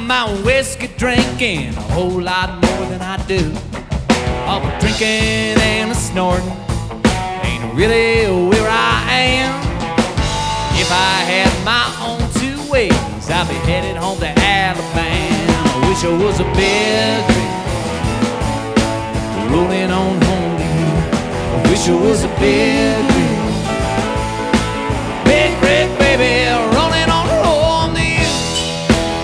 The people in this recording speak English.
my whiskey drinking a whole lot more than I do. All the drinking and the snorting ain't really where I am. If I had my own two ways, I'd be headed home to Alabama. I wish I was a big rolling on home to you. I wish I was a big